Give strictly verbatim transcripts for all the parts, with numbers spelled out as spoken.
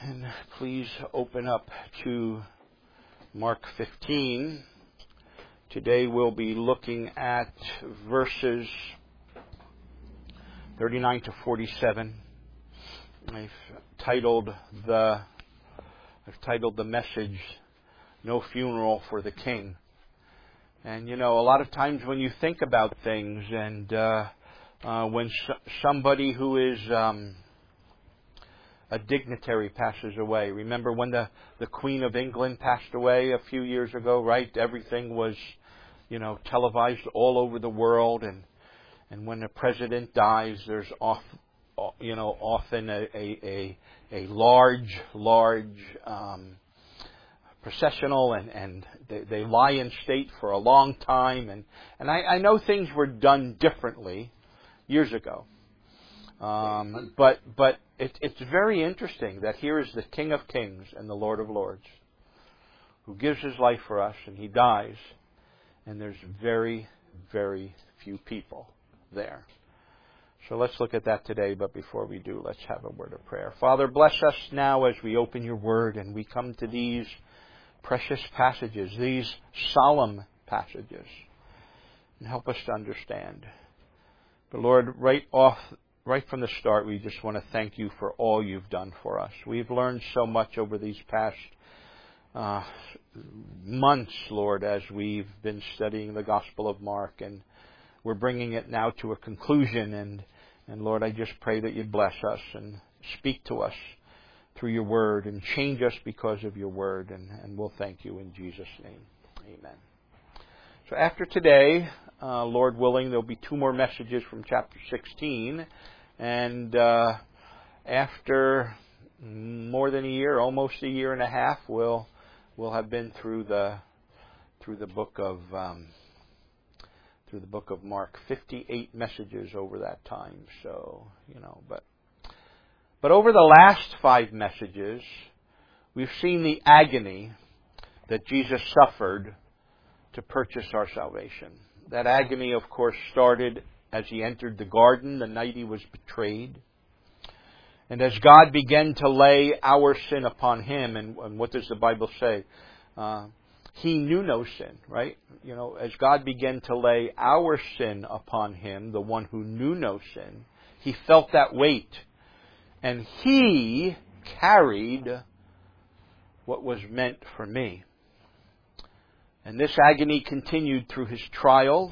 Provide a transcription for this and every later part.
And please open up to Mark fifteen. Today we'll be looking at verses thirty-nine to forty-seven. I've titled the I've titled the message, "No Funeral for the King." And you know, a lot of times when you think about things, and uh, uh, when sh- somebody who is um, a dignitary passes away. Remember when the, the Queen of England passed away a few years ago, right? Everything was, you know, televised all over the world, and and when a president dies, there's off, you know, often a a a, a large, large um, processional, and and they, they lie in state for a long time, and and I, I know things were done differently years ago. Um, but but it, it's very interesting that here is the King of Kings and the Lord of Lords, who gives His life for us, and He dies, and there's very, very few people there. So let's look at that today, but before we do, let's have a word of prayer. Father, bless us now as we open Your Word and we come to these precious passages, these solemn passages, and help us to understand. But Lord, right off Right from the start, we just want to thank You for all You've done for us. We've learned so much over these past uh, months, Lord, as we've been studying the Gospel of Mark, and we're bringing it now to a conclusion. And, and Lord, I just pray that You'd bless us and speak to us through Your Word and change us because of Your Word, and, and we'll thank You in Jesus' name. Amen. So after today, uh, Lord willing, there'll be two more messages from chapter sixteen. And uh, after more than a year, almost a year and a half, we'll we'll have been through the through the book of um, through the book of Mark. fifty-eight messages over that time. So you know, but but over the last five messages, we've seen the agony that Jesus suffered to purchase our salvation. That agony, of course, started as He entered the garden the night He was betrayed. And as God began to lay our sin upon Him, and, and what does the Bible say? Uh, he knew no sin, right? You know, as God began to lay our sin upon Him, the one who knew no sin, He felt that weight. And He carried what was meant for me. And this agony continued through His trials,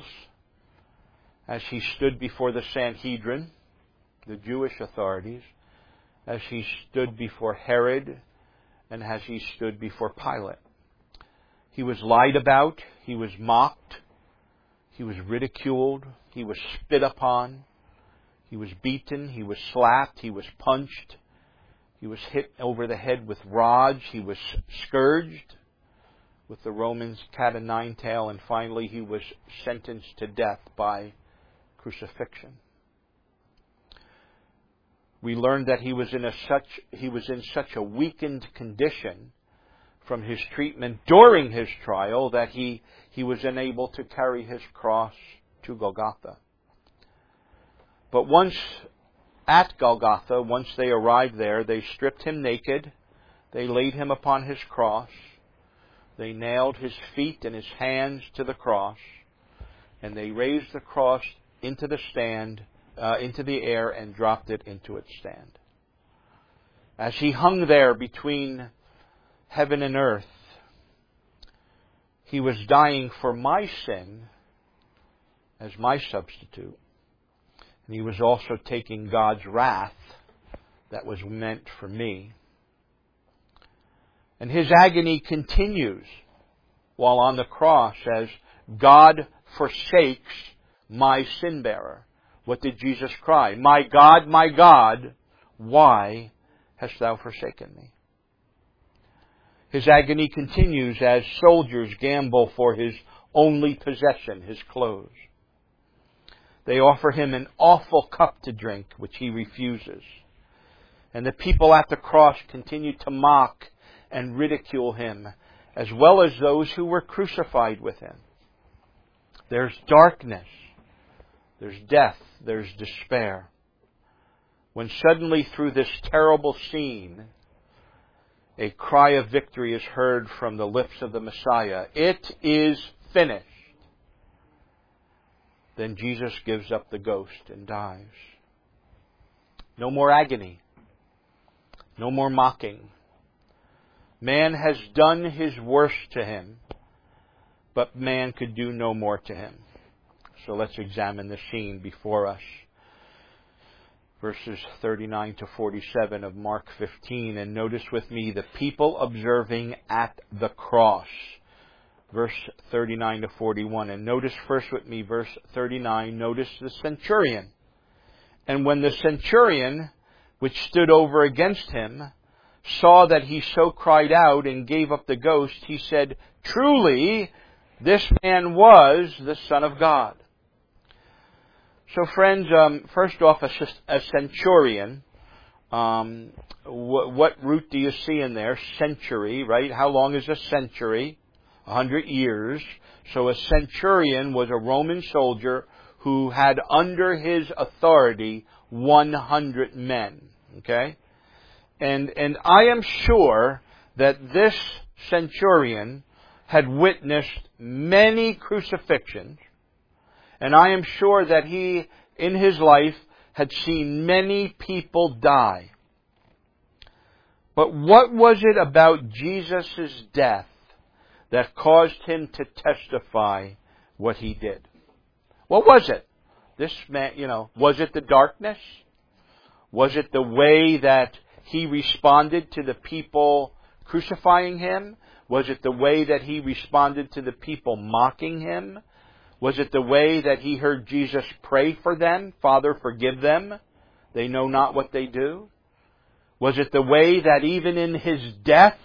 as He stood before the Sanhedrin, the Jewish authorities, as He stood before Herod, and as He stood before Pilate. He was lied about, He was mocked, He was ridiculed, He was spit upon, He was beaten, He was slapped, He was punched, He was hit over the head with rods, He was scourged with the Romans' cat o' nine tail, and finally He was sentenced to death by crucifixion. We learned that he was in a such he was in such a weakened condition from His treatment during His trial that he, he was unable to carry His cross to Golgotha. But once at Golgotha, once they arrived there, they stripped Him naked, they laid Him upon His cross, they nailed His feet and His hands to the cross, and they raised the cross into the stand, uh, into the air, and dropped it into its stand. As He hung there between heaven and earth, He was dying for my sin as my substitute. And He was also taking God's wrath that was meant for me. And His agony continues while on the cross as God forsakes my sin bearer. What did Jesus cry? My God, my God, why hast Thou forsaken me? His agony continues as soldiers gamble for His only possession, His clothes. They offer Him an awful cup to drink, which He refuses. And the people at the cross continue to mock and ridicule Him, as well as those who were crucified with Him. There's darkness. There's death. There's despair. When suddenly through this terrible scene, a cry of victory is heard from the lips of the Messiah. It is finished. Then Jesus gives up the ghost and dies. No more agony. No more mocking. Man has done his worst to him, but man could do no more to him. So let's examine the scene before us. Verses thirty-nine to forty-seven of Mark fifteen. And notice with me the people observing at the cross. Verse thirty-nine to forty-one. And notice first with me verse thirty-nine. Notice the centurion. And when the centurion, which stood over against him, saw that he so cried out and gave up the ghost, he said, "Truly, this man was the Son of God." So friends, um, first off, a, a centurion. Um, wh- what root do you see in there? Century, right? How long is a century? A hundred years. So a centurion was a Roman soldier who had under his authority one hundred men. Okay? And, and I am sure that this centurion had witnessed many crucifixions. And I am sure that he, in his life, had seen many people die. But what was it about Jesus' death that caused him to testify what he did? What was it? This man, you know, was it the darkness? Was it the way that he responded to the people crucifying him? Was it the way that he responded to the people mocking him? Was it the way that he heard Jesus pray for them? "Father, forgive them. They know not what they do." Was it the way that even in his death,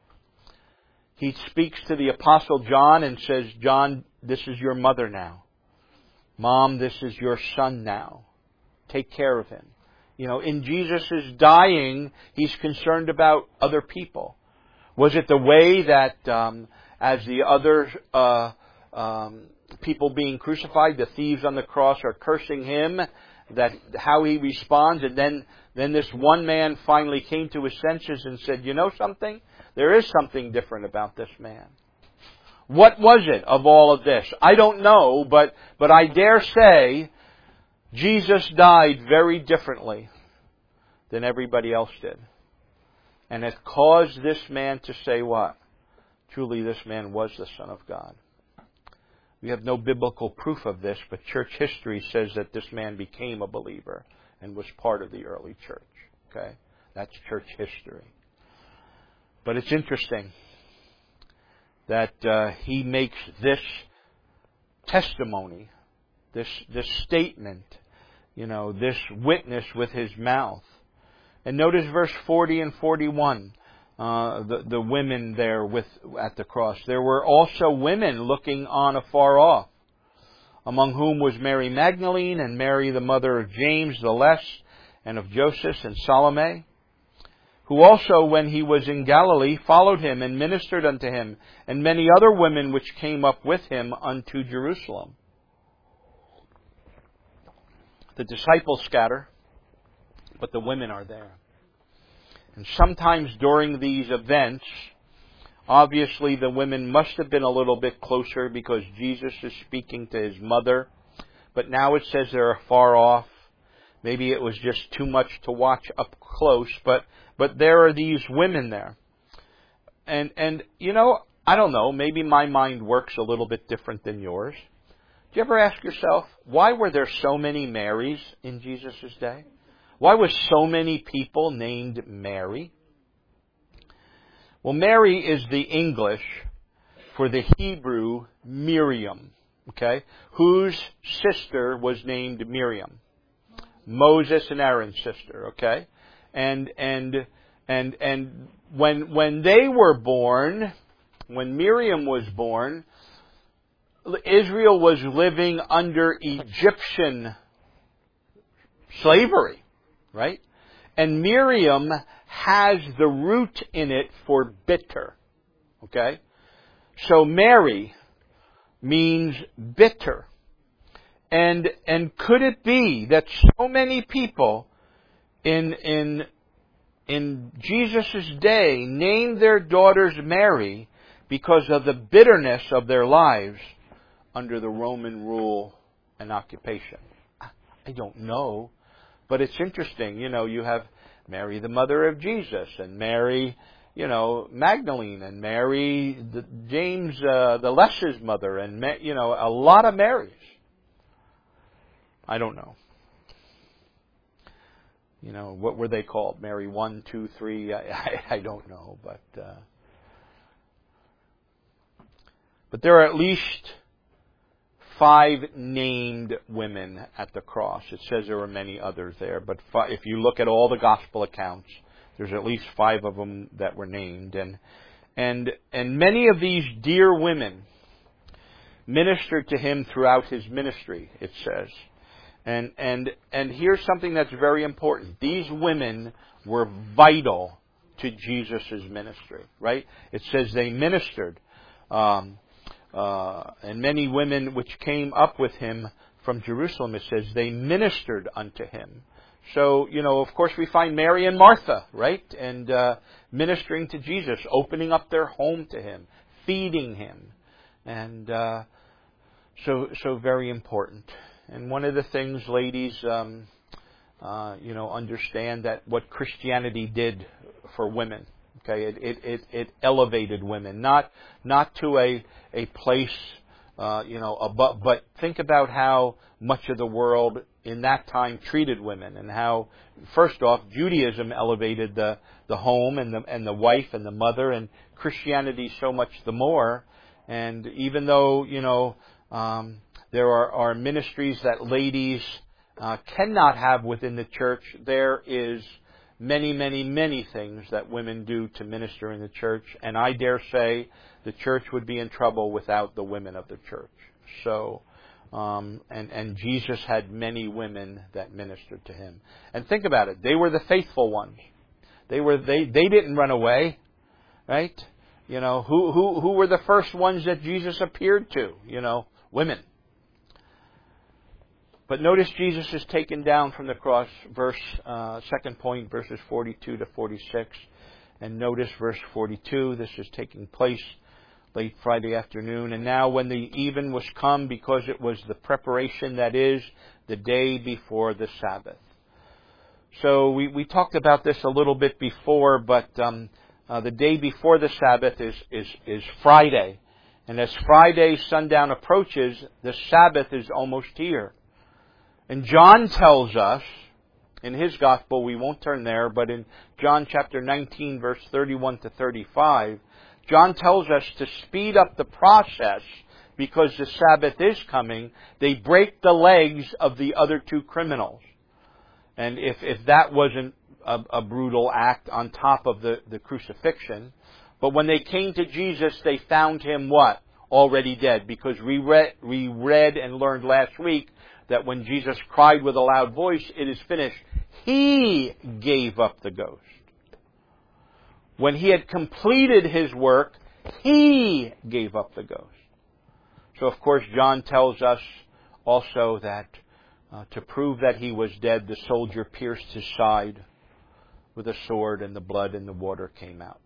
he speaks to the Apostle John and says, "John, this is your mother now. Mom, this is your son now. Take care of him." You know, in Jesus' dying, he's concerned about other people. Was it the way that um, as the other uh, um, people being crucified, the thieves on the cross are cursing him, that how he responds, and then, then this one man finally came to his senses and said, "You know something? There is something different about this man." What was it of all of this? I don't know, but, but I dare say Jesus died very differently than everybody else did. And it caused this man to say what? Truly, this man was the Son of God. We have no biblical proof of this, but church history says that this man became a believer and was part of the early church. Okay? That's church history. But it's interesting that uh, he makes this testimony, this this statement, you know, this witness with his mouth. And notice verse forty and forty-one. Uh, the, the women there with at the cross. There were also women looking on afar off, among whom was Mary Magdalene and Mary the mother of James the Less and of Joseph and Salome, who also when he was in Galilee followed him and ministered unto him, and many other women which came up with him unto Jerusalem. The disciples scatter, but the women are there. And sometimes during these events, obviously the women must have been a little bit closer because Jesus is speaking to his mother. But now it says they're far off. Maybe it was just too much to watch up close. But but there are these women there. And, and you know, I don't know, maybe my mind works a little bit different than yours. Do you ever ask yourself, why were there so many Marys in Jesus' day? Why was so many people named Mary? Well, Mary is the English for the Hebrew Miriam, okay, whose sister was named Miriam. Moses and Aaron's sister, okay? And and and and when when they were born, when Miriam was born, Israel was living under Egyptian slavery. Right? And Miriam has the root in it for bitter. Okay? So Mary means bitter. And and could it be that so many people in in in Jesus' day, named their daughters Mary because of the bitterness of their lives under the Roman rule and occupation? I don't know. But it's interesting. You know, you have Mary, the mother of Jesus, and Mary, you know, Magdalene, and Mary, the, James, uh, the Less's mother, and, you know, a lot of Marys. I don't know. You know, what were they called? Mary one, two, three? I, I, I don't know. But, uh, but there are at least five named women at the cross. It says there were many others there. But fi- if you look at all the gospel accounts, there's at least five of them that were named. And, and, and many of these dear women ministered to him throughout his ministry, it says. And, and, and here's something that's very important. These women were vital to Jesus' ministry, right? It says they ministered. Um, uh, and many women which came up with him from Jerusalem, it says they ministered unto him. So, you know, of course we find Mary and Martha, right? And uh, ministering to Jesus, opening up their home to him, feeding him. And uh, so, so very important. And one of the things, ladies, um, uh, you know, understand that what Christianity did for women, okay, it it it, it elevated women, not not to a a place, uh, you know, above, but think about how much of the world in that time treated women, and how, first off, Judaism elevated the the home and the and the wife and the mother, and Christianity so much the more. And even though, you know, um, there are, are ministries that ladies uh, cannot have within the church, there is many, many, many things that women do to minister in the church. And I dare say the church would be in trouble without the women of the church. So, um, and, and Jesus had many women that ministered to him. And think about it. They were the faithful ones. They were, they, they didn't run away, right? You know, who, who, who were the first ones that Jesus appeared to? You know, women. But notice Jesus is taken down from the cross, verse, uh, second point, verses forty-two to forty-six. And notice verse forty-two, this is taking place late Friday afternoon. And now when the even was come, because it was the preparation, that is, the day before the Sabbath. So we, we talked about this a little bit before, but um, uh, the day before the Sabbath is, is, is Friday. And as Friday sundown approaches, the Sabbath is almost here. And John tells us, in his gospel, we won't turn there, but in John chapter nineteen, verse thirty-one to thirty-five, John tells us to speed up the process because the Sabbath is coming. They break the legs of the other two criminals. And if, if that wasn't a, a brutal act on top of the, the crucifixion, but when they came to Jesus, they found him what? Already dead. Because we read, we read and learned last week that when Jesus cried with a loud voice, it is finished, he gave up the ghost. When he had completed his work, he gave up the ghost. So, of course, John tells us also that uh, to prove that he was dead, the soldier pierced his side with a sword, and the blood and the water came out.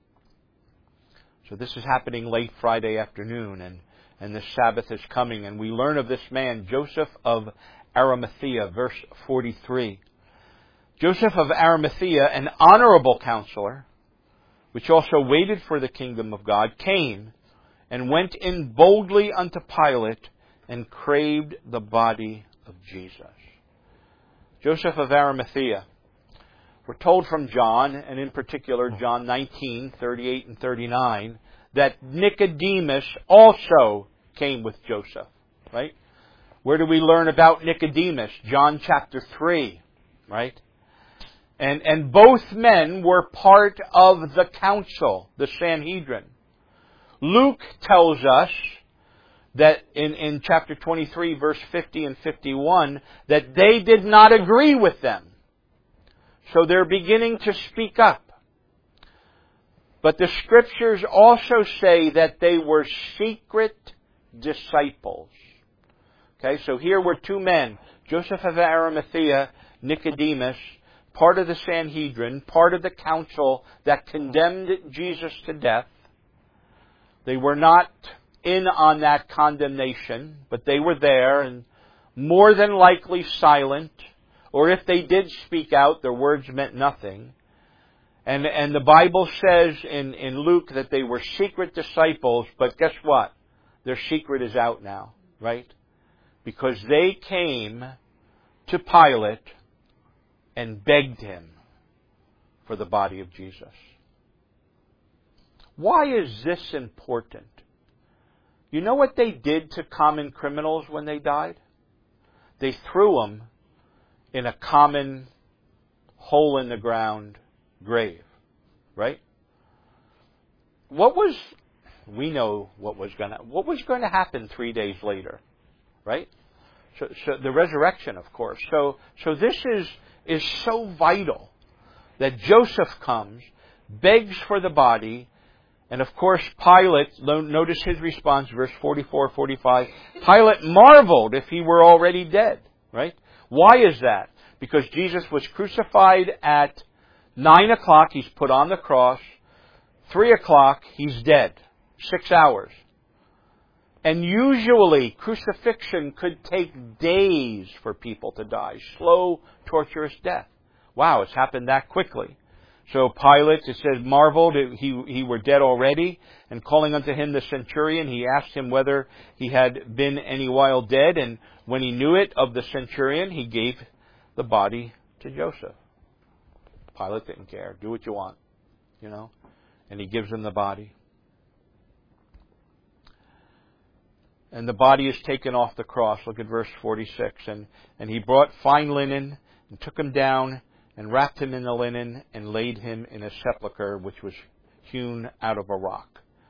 So this is happening late Friday afternoon, and And the Sabbath is coming, and we learn of this man, Joseph of Arimathea, verse forty-three. Joseph of Arimathea, an honorable counselor, which also waited for the kingdom of God, came and went in boldly unto Pilate and craved the body of Jesus. Joseph of Arimathea. We're told from John, and in particular John nineteen, thirty-eight and thirty-nine, that Nicodemus also came with Joseph, right? Where do we learn about Nicodemus? John chapter three, right? And and both men were part of the council, the Sanhedrin. Luke tells us that in, in chapter twenty-three, verse fifty and fifty-one, that they did not agree with them. So they're beginning to speak up. But the Scriptures also say that they were secret disciples. Okay, so here were two men, Joseph of Arimathea, Nicodemus. part of the Sanhedrin, part of the council that condemned Jesus to death. They were not in on that condemnation, but they were there and more than likely silent, or if they did speak out, their words meant nothing. And, and the Bible says in, in Luke that they were secret disciples, but guess what? Their secret is out now, right? Because they came to Pilate and begged him for the body of Jesus. Why is this important? You know what they did to common criminals when they died? They threw them in a common hole-in-the-ground grave, right? What was, we know what was going to, what was going to happen three days later, right? So, so the resurrection, of course. So, so this is, is so vital that Joseph comes, begs for the body, and of course Pilate, notice his response, verse forty-four, forty-five, Pilate marveled if he were already dead, right? Why is that? Because Jesus was crucified at nine o'clock, he's put on the cross. three o'clock, he's dead. Six hours. And usually, crucifixion could take days for people to die. Slow, torturous death. Wow, it's happened that quickly. So Pilate, it says, marveled, he, he were dead already. And calling unto him the centurion, he asked him whether he had been any while dead. And when he knew it of the centurion, he gave the body to Joseph. Pilate didn't care. Do what you want, you know. And he gives him the body. And the body is taken off the cross. Look at verse forty-six. And, and he brought fine linen and took him down and wrapped him in the linen and laid him in a sepulchre which was hewn out of a rock.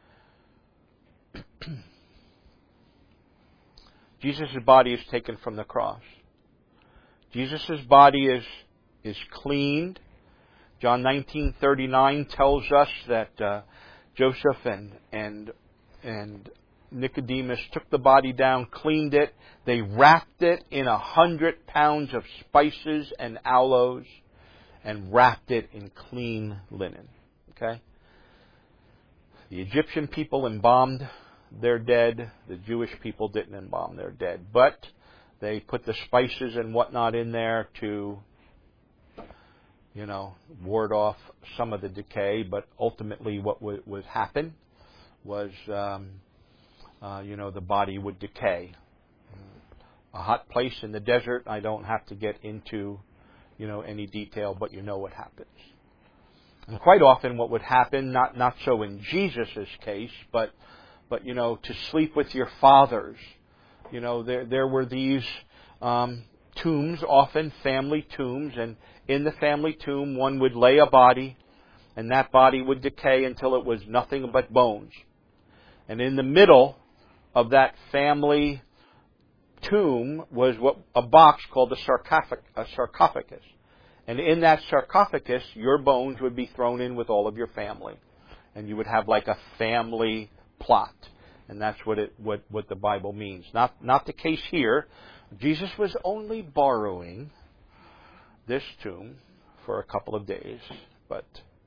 Jesus' body is taken from the cross. Jesus' body is, is cleaned. John nineteen thirty-nine tells us that uh, Joseph and, and, and Nicodemus took the body down, cleaned it. They wrapped it in a hundred pounds of spices and aloes and wrapped it in clean linen. Okay? The Egyptian people embalmed their dead. The Jewish people didn't embalm their dead. But they put the spices and whatnot in there to, you know, ward off some of the decay. But ultimately what would, would happen was, um, uh, you know, the body would decay. A hot place in the desert, I don't have to get into, you know, any detail, but you know what happens. And quite often what would happen, not, not so in Jesus' case, but, but, you know, to sleep with your fathers. You know, there, there were these um, tombs, often family tombs, and in the family tomb one would lay a body, and that body would decay until it was nothing but bones. And in the middle of that family tomb was what a box called a sarcophagus, a sarcophagus. And in that sarcophagus, your bones would be thrown in with all of your family. And you would have like a family plot. And that's what it what, what the Bible means. Not not the case here. Jesus was only borrowing this tomb for a couple of days. But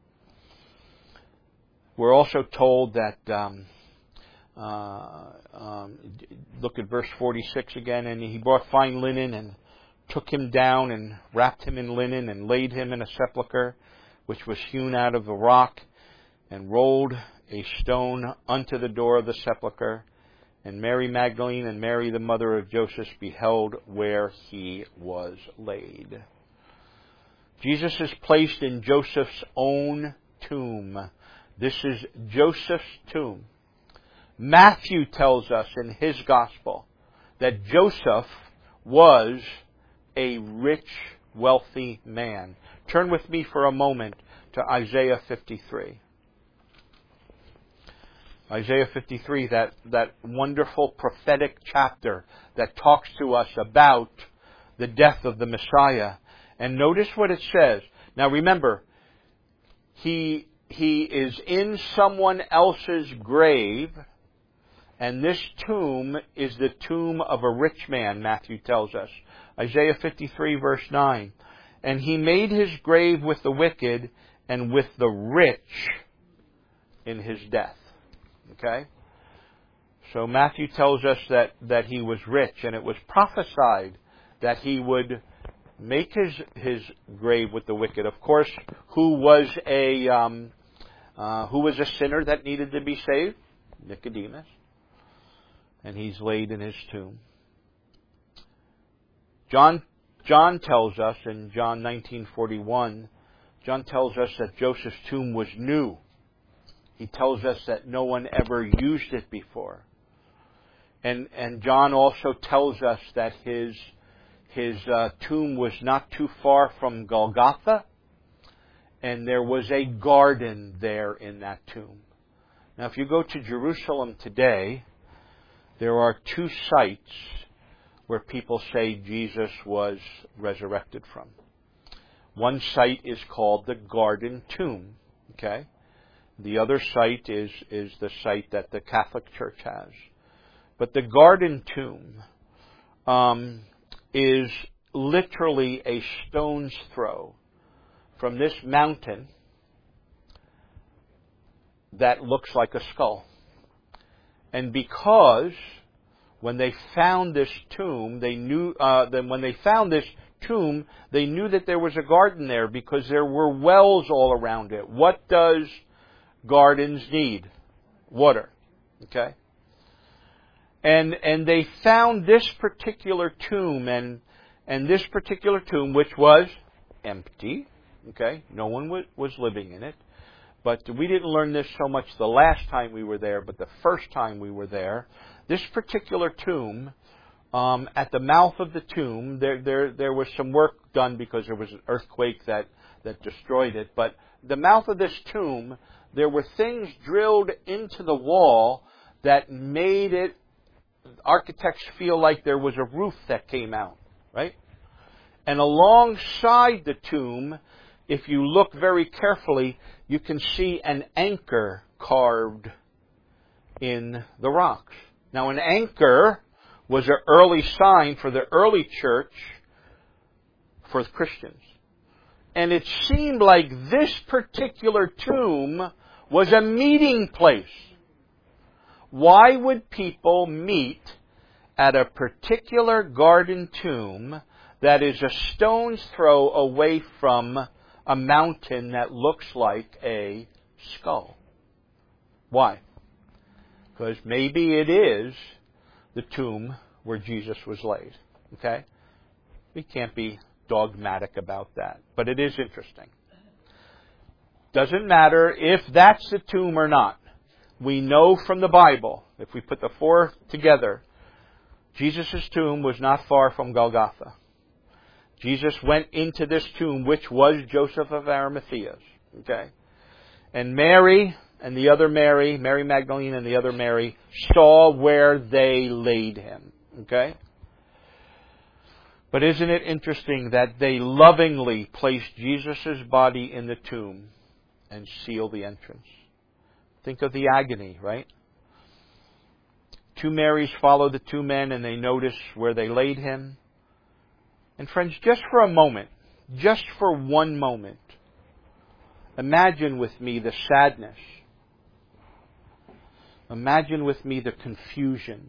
we're also told that um, Uh, um, look at verse forty-six again. And he brought fine linen and took him down and wrapped him in linen and laid him in a sepulchre which was hewn out of the rock, and rolled a stone unto the door of the sepulchre. And Mary Magdalene and Mary the mother of Joseph beheld where he was laid. Jesus is placed in Joseph's own tomb. This is Joseph's tomb. Matthew tells us in his gospel that Joseph was a rich, wealthy man. Turn with me for a moment to Isaiah fifty-three. Isaiah fifty-three, that, that wonderful prophetic chapter that talks to us about the death of the Messiah. And notice what it says. Now remember, he, he is in someone else's grave. And this tomb is the tomb of a rich man, Matthew tells us. Isaiah fifty-three, verse nine. And he made his grave with the wicked and with the rich in his death. Okay? So Matthew tells us that, that he was rich, and it was prophesied that he would make his his grave with the wicked. Of course, who was a um, uh, who was a sinner that needed to be saved? Nicodemus. And he's laid in his tomb. John John tells us in John nineteen forty-one, John tells us that Joseph's tomb was new. He tells us that no one ever used it before. And and John also tells us that his his uh, tomb was not too far from Golgotha, and there was a garden there in that tomb. Now, if you go to Jerusalem today, there are two sites where people say Jesus was resurrected from. One site is called the Garden Tomb. Okay? The other site is, is the site that the Catholic Church has. But the Garden Tomb um, is literally a stone's throw from this mountain that looks like a skull. And because when they found this tomb, they knew uh, that when they found this tomb, they knew that there was a garden there because there were wells all around it. What does gardens need? Water. Okay? And and they found this particular tomb, and and this particular tomb, which was empty. Okay? No one was, was living in it. But we didn't learn this so much the last time we were there, but the first time we were there, this particular tomb, um, at the mouth of the tomb, there there there was some work done because there was an earthquake that, that destroyed it. But the mouth of this tomb, there were things drilled into the wall that made it, architects feel like there was a roof that came out, right? And alongside the tomb, if you look very carefully, you can see an anchor carved in the rocks. Now, an anchor was an early sign for the early church for Christians. And it seemed like this particular tomb was a meeting place. Why would people meet at a particular garden tomb that is a stone's throw away from a mountain that looks like a skull? Why? Because maybe it is the tomb where Jesus was laid. Okay? We can't be dogmatic about that, but it is interesting. Doesn't matter if that's the tomb or not. We know from the Bible, if we put the four together, Jesus' tomb was not far from Golgotha. Jesus went into this tomb, which was Joseph of Arimathea's. Okay? And Mary and the other Mary, Mary Magdalene and the other Mary, saw where they laid him. Okay? But isn't it interesting that they lovingly placed Jesus' body in the tomb and sealed the entrance? Think of the agony, right? Two Marys follow the two men and they notice where they laid him. And friends, just for a moment, just for one moment, imagine with me the sadness. Imagine with me the confusion.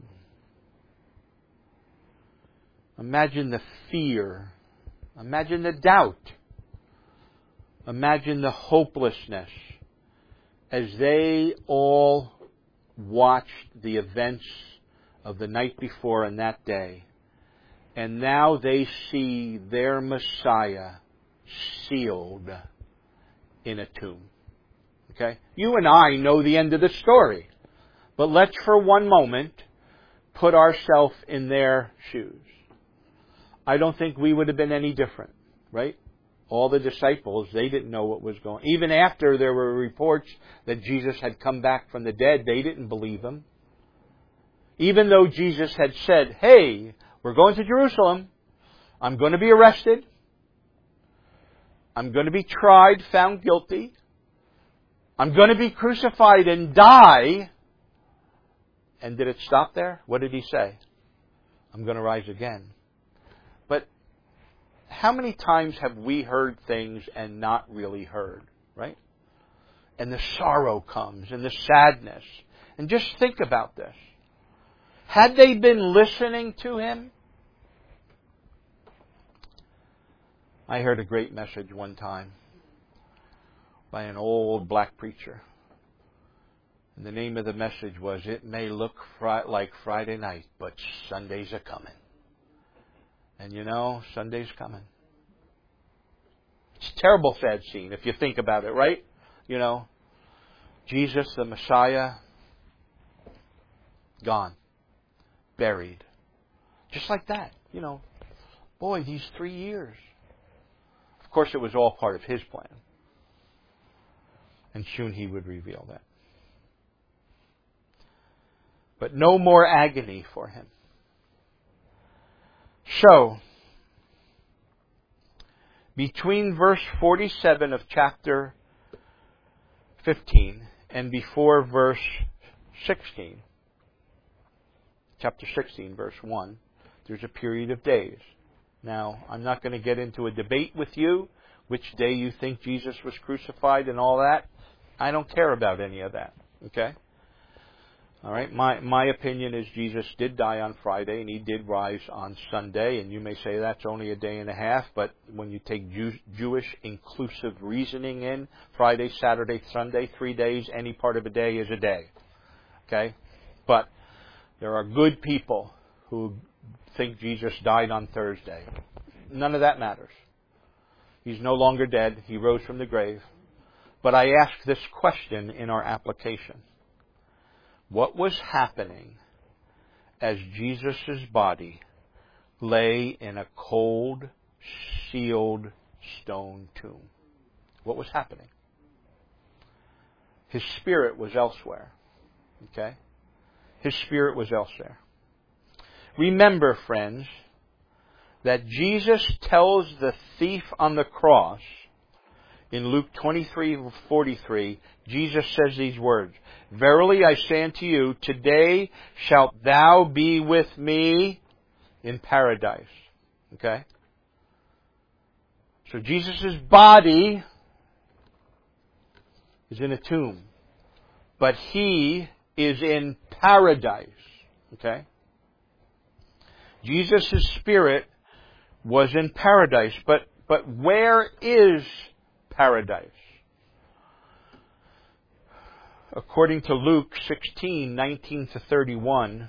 Imagine the fear. Imagine the doubt. Imagine the hopelessness as they all watched the events of the night before and that day. And now they see their Messiah sealed in a tomb. Okay? You and I know the end of the story. But let's for one moment put ourselves in their shoes. I don't think we would have been any different, right? All the disciples, they didn't know what was going on. Even after there were reports that Jesus had come back from the dead, they didn't believe him. Even though Jesus had said, hey, we're going to Jerusalem. I'm going to be arrested. I'm going to be tried, found guilty. I'm going to be crucified and die. And did it stop there? What did he say? I'm going to rise again. But how many times have we heard things and not really heard, right? And the sorrow comes and the sadness. And just think about this. Had they been listening to him? I heard a great message one time by an old black preacher. And the name of the message was, "It may look fri- like Friday night, but Sunday's a coming." And you know, Sunday's coming. It's a terrible, sad scene if you think about it, right? You know, Jesus, the Messiah, gone. Buried. Just like that. You know, boy, these three years. Of course, it was all part of his plan. And soon he would reveal that. But no more agony for him. So, between verse forty-seven of chapter fifteen and before verse sixteen, chapter sixteen, verse one, there's a period of days. Now, I'm not going to get into a debate with you which day you think Jesus was crucified and all that. I don't care about any of that. Okay? All right? My my opinion is Jesus did die on Friday and he did rise on Sunday. And you may say that's only a day and a half, but when you take Jew, Jewish inclusive reasoning in, Friday, Saturday, Sunday, three days, any part of a day is a day. Okay? But there are good people who think Jesus died on Thursday. None of that matters. He's no longer dead. He rose from the grave. But I ask this question in our application. What was happening as Jesus' body lay in a cold, sealed stone tomb? What was happening? His spirit was elsewhere. Okay? His spirit was elsewhere. Remember, friends, that Jesus tells the thief on the cross, in Luke twenty-three forty-three, Jesus says these words, "Verily I say unto you, today shalt thou be with me in paradise." Okay? So Jesus' body is in a tomb, but he is in paradise. Okay? Jesus' spirit was in paradise, but but where is paradise? According to Luke sixteen, nineteen to thirty-one,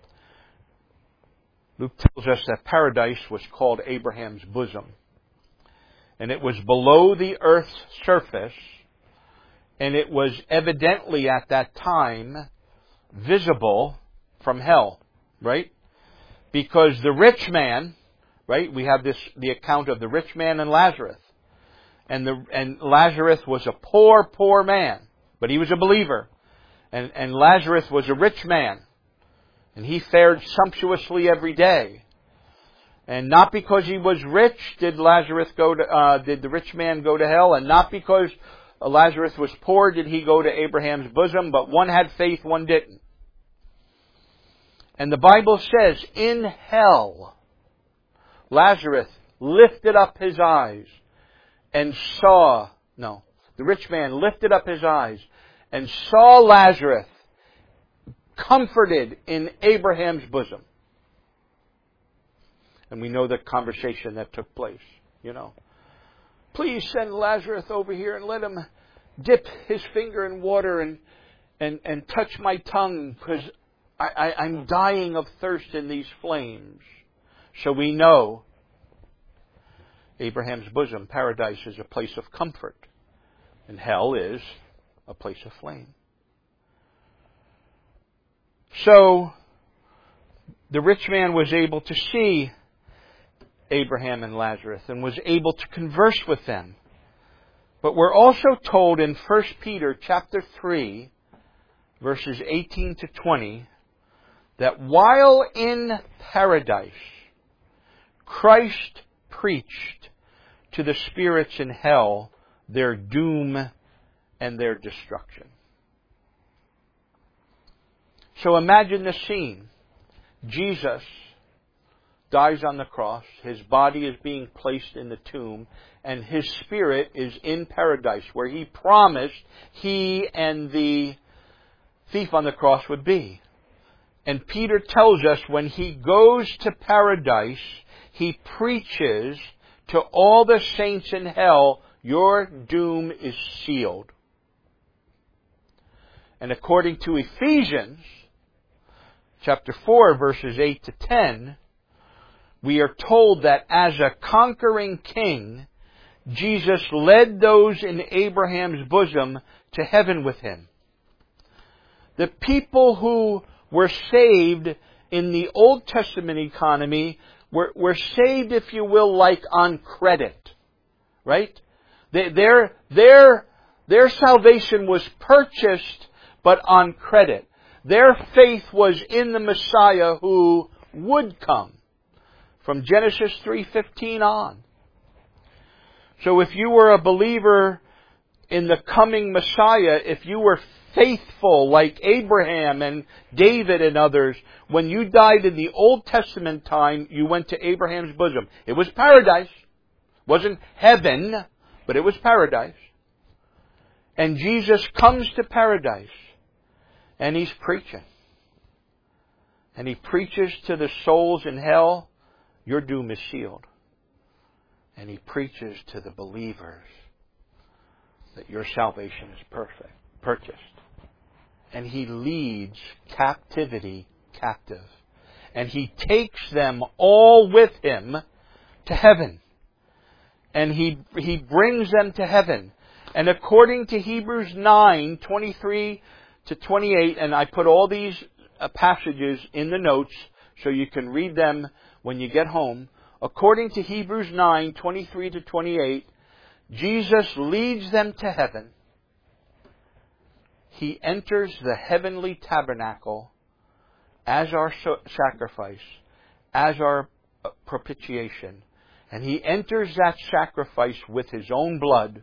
Luke tells us that paradise was called Abraham's bosom. And it was below the earth's surface, and it was evidently at that time visible from hell, right? Because the rich man, right, we have this the account of the rich man and Lazarus. And the and Lazarus was a poor, poor man, but he was a believer. And and Lazarus was a rich man. And he fared sumptuously every day. And not because he was rich did Lazarus go to uh, did the rich man go to hell, and not because Lazarus was poor did he go to Abraham's bosom, but one had faith, one didn't. And the Bible says, in hell, Lazarus lifted up his eyes and saw, no, the rich man lifted up his eyes and saw Lazarus comforted in Abraham's bosom. And we know the conversation that took place, you know. Please send Lazarus over here and let him dip his finger in water and and, and touch my tongue, because I, I, I'm dying of thirst in these flames. So we know Abraham's bosom, paradise, is a place of comfort. And hell is a place of flame. So the rich man was able to see Abraham and Lazarus and was able to converse with them. But we're also told in First Peter chapter three, verses eighteen to twenty, that while in paradise, Christ preached to the spirits in hell their doom and their destruction. So imagine the scene. Jesus dies on the cross. His body is being placed in the tomb. And His spirit is in paradise, where He promised He and the thief on the cross would be. And Peter tells us when he goes to paradise, he preaches to all the saints in hell, your doom is sealed. And according to Ephesians, chapter four, verses eight to ten, we are told that as a conquering king, Jesus led those in Abraham's bosom to heaven with Him. The people who were saved in the Old Testament economy were, were saved, if you will, like on credit. Right? They, their, their, their salvation was purchased, but on credit. Their faith was in the Messiah who would come. From Genesis three fifteen on. So if you were a believer in the coming Messiah, if you were faithful like Abraham and David and others, when you died in the Old Testament time, you went to Abraham's bosom. It was paradise. It wasn't heaven, but it was paradise. And Jesus comes to paradise, and He's preaching. And He preaches to the souls in hell, your doom is sealed. And He preaches to the believers that your salvation is perfect, purchased. And He leads captivity captive. And He takes them all with Him to heaven. And He, he brings them to heaven. And according to Hebrews nine, twenty-three to twenty-eight, and I put all these uh, passages in the notes so you can read them when you get home. According to Hebrews nine, twenty-three to twenty-eight, Jesus leads them to heaven. He enters the heavenly tabernacle as our sacrifice, as our propitiation. And He enters that sacrifice with His own blood.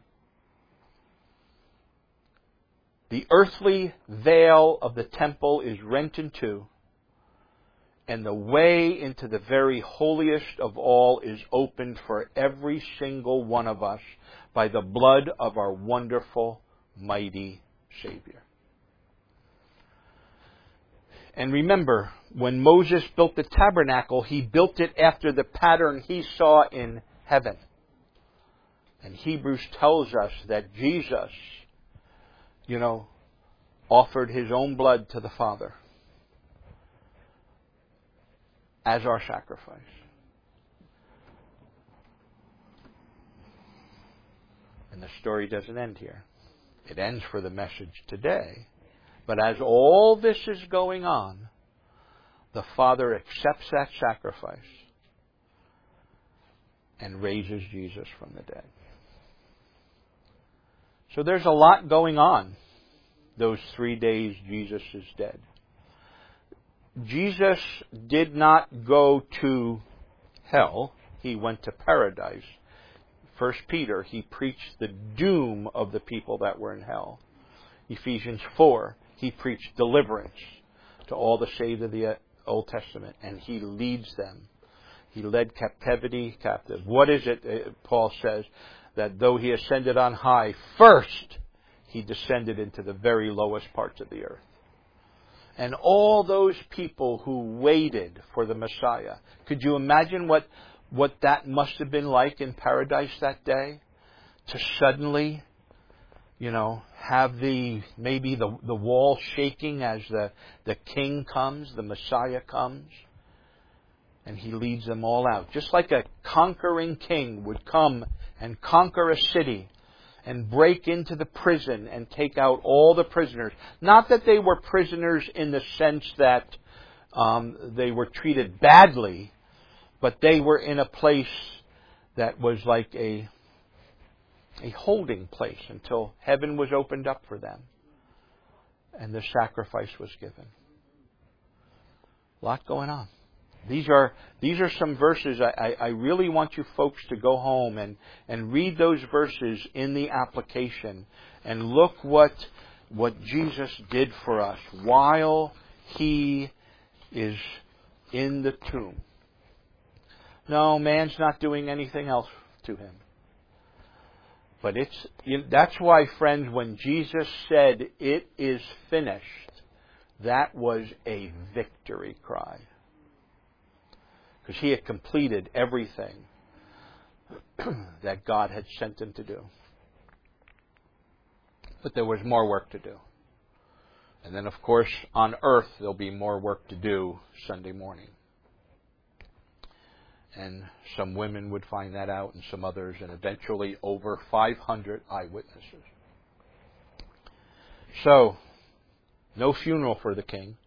The earthly veil of the temple is rent in two. And the way into the very holiest of all is opened for every single one of us by the blood of our wonderful, mighty Savior. And remember, when Moses built the tabernacle, he built it after the pattern he saw in heaven. And Hebrews tells us that Jesus, you know, offered His own blood to the Father as our sacrifice. And the story doesn't end here. It ends for the message today. But as all this is going on, the Father accepts that sacrifice and raises Jesus from the dead. So there's a lot going on those three days Jesus is dead. Jesus did not go to hell. He went to paradise. First Peter, he preached the doom of the people that were in hell. Ephesians four, he preached deliverance to all the saved of the Old Testament, and he leads them. He led captivity captive. What is it, Paul says, that though he ascended on high, first he descended into the very lowest parts of the earth. And all those people who waited for the Messiah, could you imagine what, what that must have been like in paradise that day? To suddenly, you know, have the, maybe the, the wall shaking as the, the king comes, the Messiah comes, and he leads them all out. Just like a conquering king would come and conquer a city and break into the prison and take out all the prisoners. Not that they were prisoners in the sense that um, they were treated badly, but they were in a place that was like a, a holding place until heaven was opened up for them and the sacrifice was given. A lot going on. These are these are some verses I, I really want you folks to go home and, and read those verses in the application and look what what Jesus did for us while He is in the tomb. No, man's not doing anything else to him. But it's you, that's why, friends, when Jesus said, "It is finished," that was a victory cry. Because he had completed everything that God had sent him to do. But there was more work to do. And then, of course, on earth, there'll be more work to do Sunday morning. And some women would find that out, and some others, and eventually over five hundred eyewitnesses. So, no funeral for the king.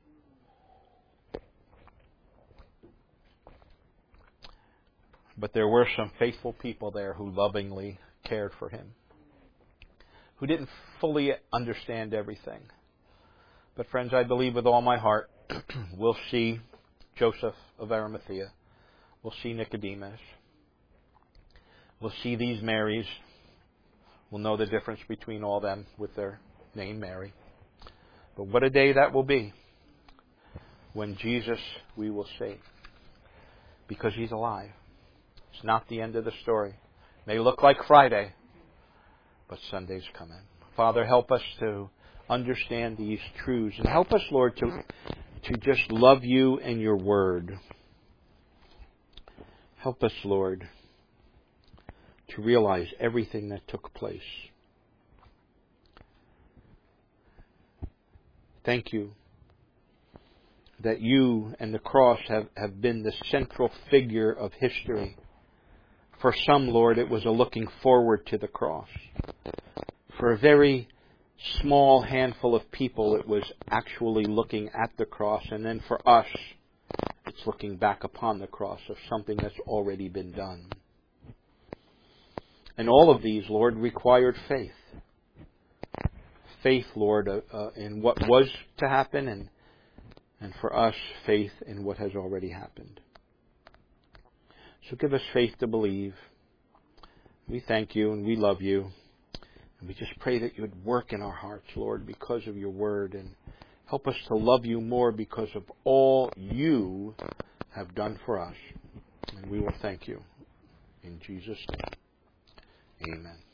But there were some faithful people there who lovingly cared for him, who didn't fully understand everything. But friends, I believe with all my heart, we'll see Joseph of Arimathea. We'll see Nicodemus. We'll see these Marys. We'll know the difference between all them with their name Mary. But what a day that will be when Jesus we will see. Because he's alive. It's not the end of the story. It may look like Friday, but Sunday's coming. Father, help us to understand these truths. And help us, Lord, to, to just love you and your word. Help us, Lord, to realize everything that took place. Thank you that you and the cross have, have been the central figure of history. For some, Lord, it was a looking forward to the cross. For a very small handful of people, it was actually looking at the cross. And then for us, it's looking back upon the cross of something that's already been done. And all of these, Lord, required faith. Faith, Lord, uh, uh, in what was to happen, and, and for us, faith in what has already happened. So give us faith to believe. We thank you and we love you. And we just pray that you would work in our hearts, Lord, because of your word. And help us to love you more because of all you have done for us. And we will thank you. In Jesus' name, amen.